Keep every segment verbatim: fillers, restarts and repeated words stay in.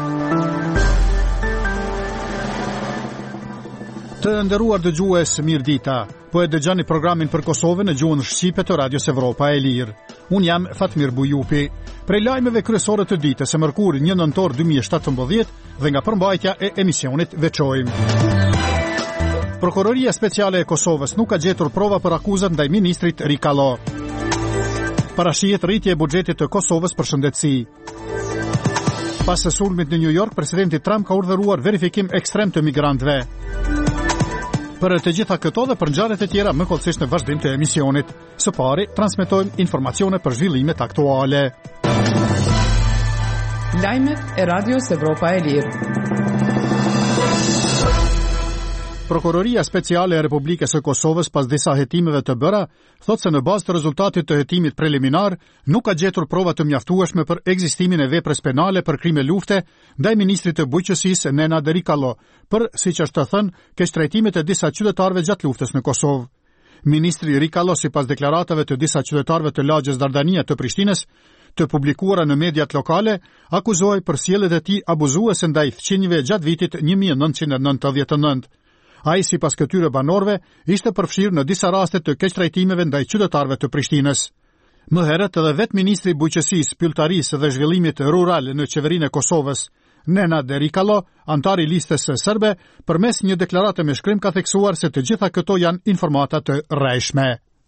Të nderuar dëgjues, mirëdita. Po e dëgjoni programin për Kosovën në gjuhën shqipe të Radios Evropa e Lirë. Un jam Fatmir Bujupi. Prej lajmeve kryesore të ditës së mërkurë një nëntor dy mijë e shtatëmbëdhjetë dhe nga përmbajtja e emisionit veçojmë. Prokuroria Speciale e Kosovës nuk ka gjetur prova për akuzat ndaj ministrit Rikalo. Parashihet rritje e buxhetit të Kosovës për shëndetësi. Pas së sulmit në New York, presidenti Trump ka urdhëruar verifikim ekstrem të migrantëve. Për të gjitha këto dhe për ngjarjet e tjera më kollësisht në vazhdim të emisionit. Së pari, transmetojmë informacione për zhvillimet aktuale. Lajmet e Radios Evropa e Lirë. Prokuroria Speciale e Republikës së Kosovës pas disa hetimeve të bëra, thotë se në bazë të rezultatit të hetimit preliminar, nuk ka gjetur prova të mjaftueshme për ekzistimin e veprës penale për krime lufte ndaj ministrit të bujqësisë Nenad Rikalo, për, siç është thënë, keqtrajtimet e disa qytetarëve gjatë luftës në Kosovë. Ministri Rikalo, sipas deklaratave të disa qytetarëve të lagjës Dardania të Prishtinës, të publikuara në mediat lokale, akuzohej për sjelljet e tij abuzuese ndaj fqinjve gjatë vitit një mijë e nëntëqind e nëntëdhjetë e nëntë. Ai, sipas këtyre banorëve, ishte përfshirë në disa raste të keqtrajtimeve ndaj qytetarëve të Prishtinës. Më herët edhe vetë ministri i bujqësisë, pylltarisë dhe zhvillimit rural në qeverinë e Kosovës, Nenad Rikalo, antar i listës serbe, përmes një deklarate me shkrim ka theksuar se të gjitha këto janë informata të rrejshme.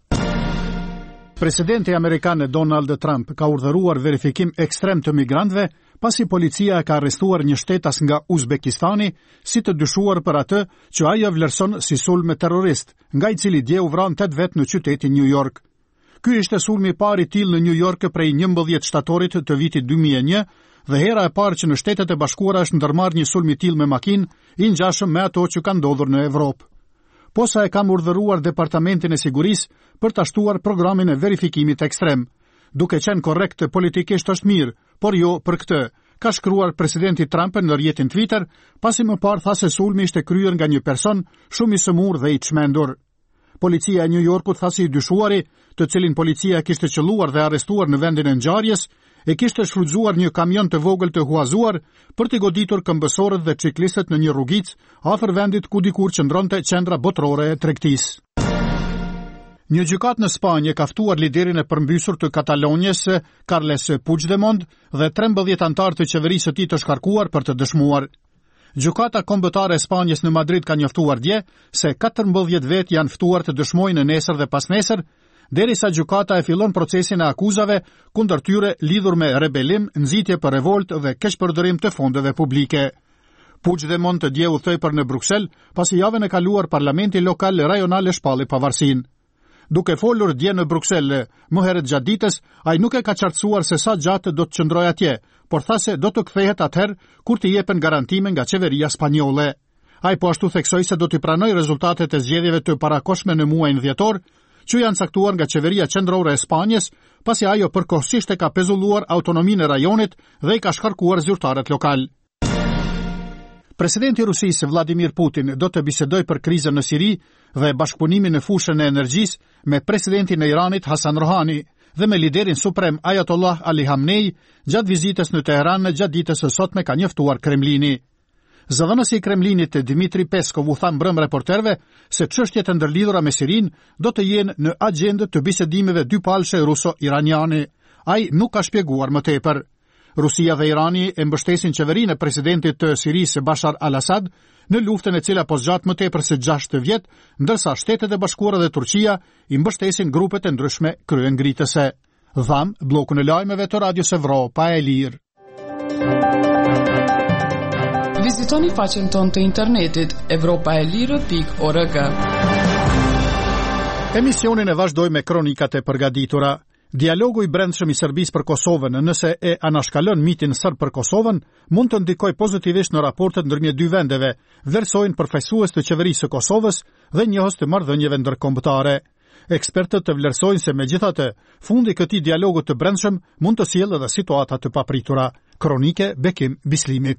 Presidenti amerikan Donald Trump ka urdhëruar verifikim ekstrem të migrantëve pasi policia ka arrestuar një shtetas nga Uzbekistani si të dyshuar për atë që ajo vlerëson si sulm terrorist, nga i cili dje u vran tetë vet në qytetin New York. Ky ishte sulmi i parë i tillë në New York prej njëmbëdhjetë shtatorit të vitit dy mijë e një dhe hera e parë që në Shtetet e Bashkuara është ndërmarrë një sulm i tillë me makinë i ngjashëm me ato që kanë ndodhur në Evropë. Posa e kam urdhëruar Departamentin e Sigurisë për ta shtuar programin e verifikimit ekstrem. Duke qenë korrekt politikisht është mirë, por jo për këtë, ka shkruar presidenti Trump në rrjetin Twitter, pasi më parë tha se sulmi ishte kryer nga një person shumë i sëmurë dhe i çmendur. Policia e New Yorkut tha se i dyshuari, të cilin policia kishte qelluar dhe arrestuar në vendin e ngjarjes, e kishte shfrytzuar një kamion të vogël të huazuar për të goditur këmbësorët dhe ciklistët në një rrugicë afër vendit ku dikur qëndronte qendra botërore e tregtisë. Një gjykat në Spanjë ka ftuar liderin e përmbysur të Katalonjes, Carles Puigdemont, dhe trembëdhjetë antar të qeverisë së tij të shkarkuar për të dëshmuar. Gjykata kombëtare e Spanjës në Madrid ka njoftuar dje se katërmbëdhjetë vetë janë ftuar të dëshmojnë në nesër dhe pasnesër, derisa gjykata e fillon procesin e akuzave kundër tyre lidhur me rebelim, nxitje për revolt dhe keqpërdorim të fondeve publike. Puigdemont dje udhtoi për në Bruksel, pasi javën e kaluar parlamenti lokal rajonal e shpalli pavarësinë. Duke folur dje në Bruksel, më herët gjatë ditës, ai nuk e ka qartësuar se sa gjatë do të qëndrojë atje, por tha se do të kthehet atëherë kur t'i jepen garantime nga qeveria spanjolle. Ai po ashtu theksoi se do t'i pranojë rezultatet e zgjedhjeve të parakohshme në muajin dhjetor, që janë caktuar nga qeveria qendrore e Spanjës, pasi ajo përkohësisht e ka pezulluar autonominë e rajonit dhe i ka shkarkuar zyrtarët lokal. Presidenti i Rusisë Vladimir Putin do të bisedojë për krizën në Siri dhe bashkëpunimin në fushën e energjisë me presidentin e Iranit Hasan Rohani dhe me liderin suprem Ayatollah Ali Khamenei gjatë vizitës në Teheran gjatë ditës së sotme, ka njoftuar Kremlini. Zëdhënësi i Kremlinit Dmitri Peskov u tha mbrëm reporterëve se çështjet e ndërlidhura me Sirin do të jenë në agjendë të bisedimeve dypalëshe ruso-iraniane. Ai nuk ka shpjeguar më tepër. Rusia dhe Irani e mbështesin qeverinë e presidentit të Sirisë Bashar al-Assad në luftën e cila po zgjat më tepër se gjashtë vjet, ndërsa Shtetet e Bashkuara dhe Turqia i mbështesin grupet e ndryshme kryengritëse. Dham bllokun e lajmeve të Radios Evropa e Lirë. Vizitoni faqen tonë të internetit evropaelire pikë org. Emisionin e vazhdoj me kronikat e përgatitura. Dialogu i brendshëm i Serbisë për Kosovën, nëse e anashkalon mitin serb për Kosovën, mund të ndikojë pozitivisht në raportet ndërmjet dy vendeve, vlerësojnë përfaqësues të qeverisë së Kosovës dhe njohës të marrëdhënieve ndërkombëtare. Ekspertët të vlerësojnë se megjithatë, fundi i këtij dialogu të brendshëm mund të sjellë edhe situata të papritura. Kronike Bekim Bislimit.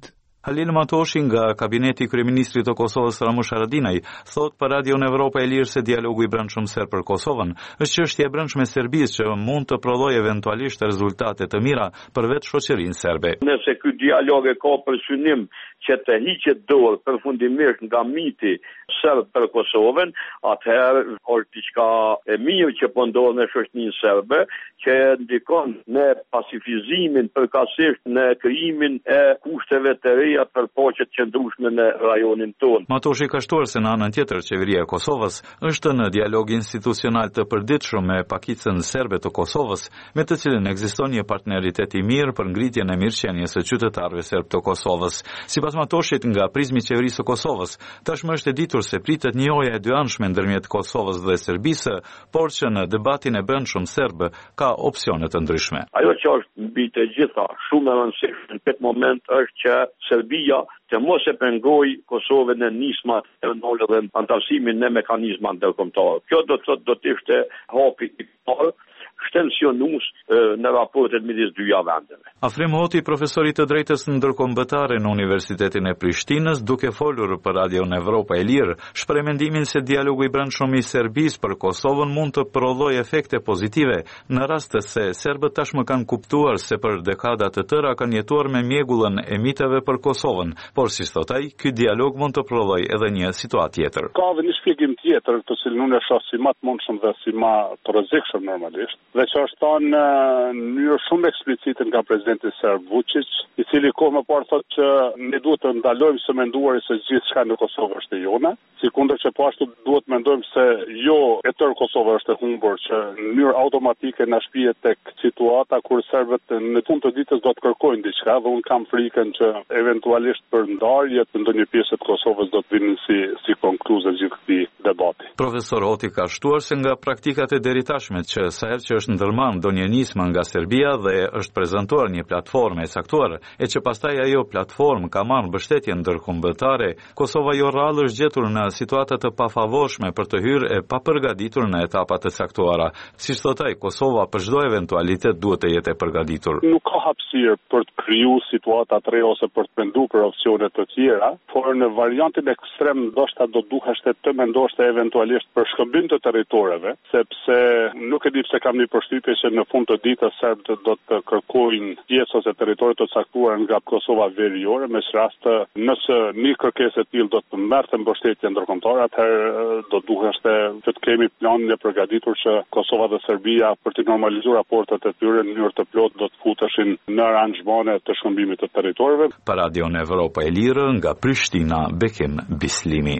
Halil Matoshi nga kabineti i kryeministrit të Kosovës Ramush Haradinaj thot për Radion Evropa e Lirë se dialogu i brendshëm serb për Kosovën është çështje e brendshme e Serbisë që mund të prodhojë eventualisht rezultate të mira për vetë shoqërinë serbe. Nëse ky dialog e ka për synim që të hiqet dorë përfundimisht nga miti serb për Kosovën, atëherë është diçka e mirë që po ndodh në shoqërinë serbe, që ndikon në pacifizimin përkatësisht në krijimin e kushteve të reja për paqe të qëndrueshme në rajonin tonë. Matoshi ka shtuar se në anën tjetër qeveria e Kosovës është në dialog institucional të përditshëm me pakicën serbe të Kosovës, me të cilën ekziston një partneritet i mirë për ngritjen e mirëqenies së qytetarëve serb të Kosovës. Sipas Matoshit, nga prizmi i qeverisë së Kosovës, tashmë është e ditur se pritet një ojë e dyanshme ndërmjet Kosovës dhe Serbisë, por që në debatin e brendshëm serb ka opsione të ndryshme. Ajo që është mbi të gjitha shumë e rëndësishme në këtë moment është që Serbia të mos e pengoj Kosovën në nismat e ndolë dhe antarësimin në mekanizma ndërkombëtar. Kjo do të thotë do të ishte hapi i parë shtensionues në raportet midis dyja vendeve. Afrim Hoti, profesor i të drejtës ndërkombëtare në Universitetin e Prishtinës, duke folur për Radion Evropa e Lirë, shpreh mendimin se dialogu i brendshëm i Serbisë për Kosovën mund të prodhojë efekte pozitive në rast se serbët tashmë kanë kuptuar se për dekada të tëra kanë jetuar me mjegullën e miteve për Kosovën, por si thot ai, ky dialog mund të prodhojë edhe një situatë tjetër. Ka edhe një shpjegim tjetër, të cilin unë e shoh si më të mundshëm dhe si më të rrezikshëm normalisht, dhe që është thënë në mënyrë shumë eksplicite nga presidenti serb Vučić, i cili kohë më parë thotë që ne duhet të ndalojmë së menduari se gjithçka në Kosovë është e jona, sikundër që po ashtu duhet të mendojmë se jo e tërë Kosova është e humbur, që në mënyrë automatike na shpihet tek situata kur serbët në fund të ditës do të kërkojnë diçka dhe unë kam frikën që eventualisht për ndarje të ndonjë pjesë të Kosovës do të vinë si si konkluzë gjithë këtij debati. Profesor Hoti ka shtuar se nga praktikat e deritashme që sa herë që është ndërmarrë ndonjë nismë nga Serbia dhe është prezantuar një platformë e caktuar, e që pastaj ajo platformë ka marrë mbështetje ndërkombëtare, Kosova jo rrallë është gjetur në situata të pafavorshme për të hyrë e papërgatitur në etapat e caktuara. Siç thot ai, Kosova për çdo eventualitet duhet të jetë e përgatitur. Nuk ka hapësirë për të krijuar situata të reja ose për të menduar për opsione të tjera, por në variantin ekstrem ndoshta do duheshte të mendosh se eventualisht për shkëmbim të territoreve, sepse nuk e di pse kam një përshtypje që në fund të ditës serbët do të kërkojnë pjesë ose territoret të caktuara nga Kosova veriore, me rast nëse një kërkesë e tillë do të merrte mbështetje ndërkombëtare, atëherë do duheshte që të kemi planin e përgatitur që Kosova dhe Serbia për të normalizuar raportet e tyre në mënyrë të plotë do të futeshin në aranxhmane të shkëmbimit të territoreve. Për Radion Evropa e Lirë nga Prishtina, Bekim Bislimi.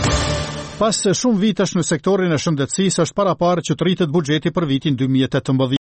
Pas shumë vitesh në sektorin e shëndetësisë është paraparë që të rritet buxheti për vitin dy mijë e tetëmbëdhjetë.